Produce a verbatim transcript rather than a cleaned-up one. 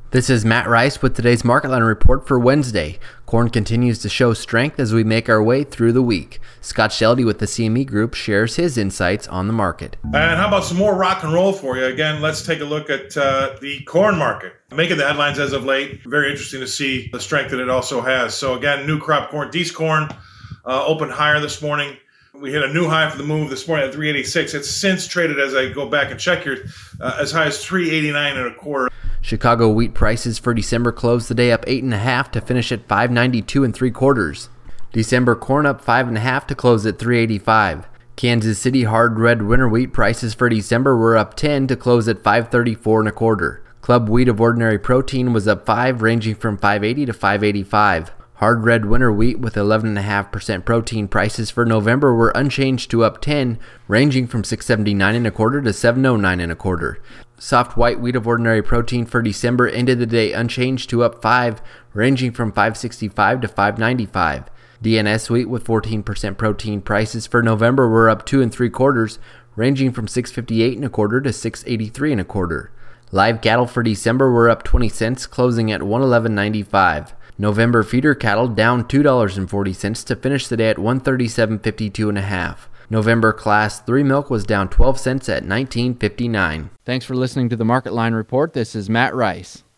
This is Matt Rice with today's Market Line report for Wednesday. Corn continues to show strength as we make our way through the week. Scott Sheldy with the C M E Group shares his insights on the market. And how about some more rock and roll for you? Again, let's take a look at uh, the corn market. Making the headlines as of late. Very interesting to see the strength that it also has. So again, new crop corn, Dees corn, uh, opened higher this morning. We hit a new high for the move this morning at three eighty-six. It's since traded, as I go back and check here, uh, as high as three eighty-nine and a quarter. Chicago wheat prices for December closed the day up eight and a half to finish at five ninety-two and three quarters. December corn up five and a half to close at three eighty-five. Kansas City hard red winter wheat prices for December were up ten to close at five thirty-four and a quarter. Club wheat of ordinary protein was up five, ranging from five eighty to five eighty-five. Hard red winter wheat with eleven point five percent protein prices for November were unchanged to up ten, ranging from six seventy-nine and a quarter to seven oh nine and a quarter. Soft white wheat of ordinary protein for December ended the day unchanged to up five, ranging from five sixty-five to five ninety-five. D N S wheat with fourteen percent protein prices for November were up two and three quarters, ranging from six fifty-eight and a quarter to six eighty-three and a quarter. Live cattle for December were up twenty cents, closing at one eleven ninety-five. November feeder cattle down two dollars and forty cents to finish the day at one thirty-seven fifty-two and a half. November class three milk was down twelve cents at nineteen fifty-nine. Thanks for listening to the Market Line report. This is Matt Rice.